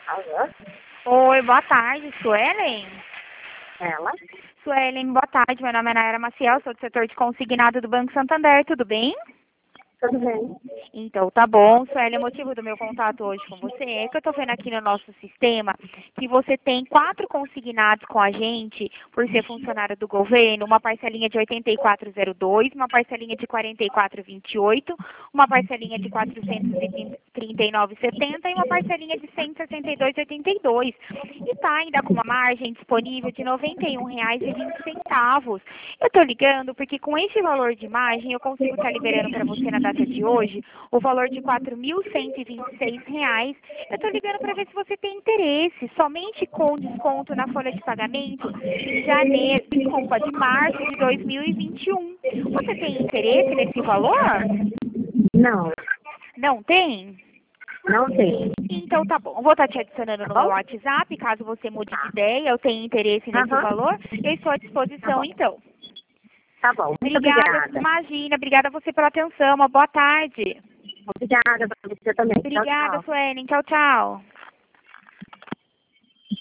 Alô? Oi, boa tarde, Suelen. Ela? Suelen, boa tarde. Meu nome é Nayara Maciel, sou do setor de consignado do Banco Santander, tudo bem? Tudo bem? Então, tá bom. Sueli, o motivo do meu contato hoje com você é que eu tô vendo aqui no nosso sistema que você tem 4 consignados com a gente por ser funcionário do governo, uma parcelinha de 8402, uma parcelinha de 4428, uma parcelinha de 439,70 e uma parcelinha de 162,82. E tá ainda com uma margem disponível de R$ 91,20. Eu tô ligando porque com esse valor de margem eu consigo estar liberando para você na data de hoje o valor de R$ 4.126. Eu estou ligando para ver se você tem interesse, somente com desconto na folha de pagamento em janeiro, desculpa, de março de 2021. Você tem interesse nesse valor? Não, Não tem? não tem. Então tá bom, eu vou estar te adicionando Tá no meu bom? WhatsApp, caso você mude de ideia, eu tenho interesse nesse Aham. valor, eu estou à Tá disposição bom. então. Tá bom. Muito Obrigada, obrigada. imagina, obrigada a você pela atenção, uma boa tarde. Obrigada pra você também. Tchau, Obrigada, tchau. Suelen, tchau, tchau.